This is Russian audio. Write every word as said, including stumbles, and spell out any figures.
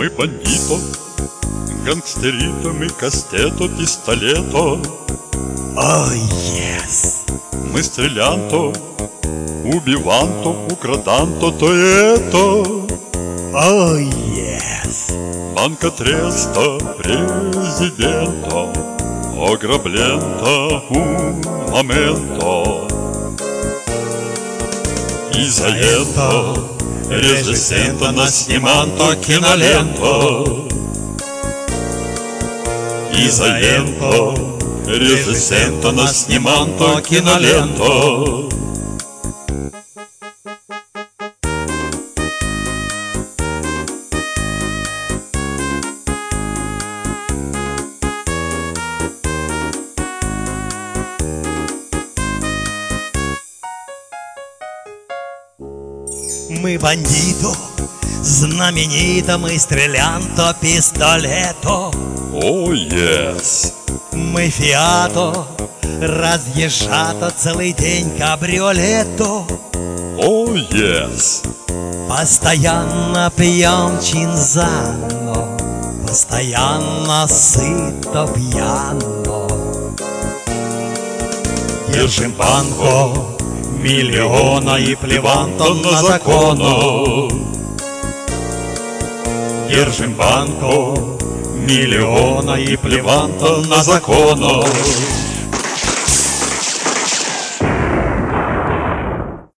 Мы бандито, гангстерито, мы кастето, пистолето. Oh, yes. Мы стрелянто, убиванто, украданто, то и это. Oh, yes. Банкотреста президента, ограблента un momento. Изолента, режиссента, насниманто кинолента. Изолента, режиссента, насниманто кинолента. Мы бандито, знаменито, мы стрелянто, пистолето. О, yes. Мы фиато, разъезжато, целый день кабриолето. О, yes. Постоянно пьем чинзано, постоянно сыто пьяно. Держим банко миллиона и плеванто на закону. Держим банку миллиона и плеванто на закону.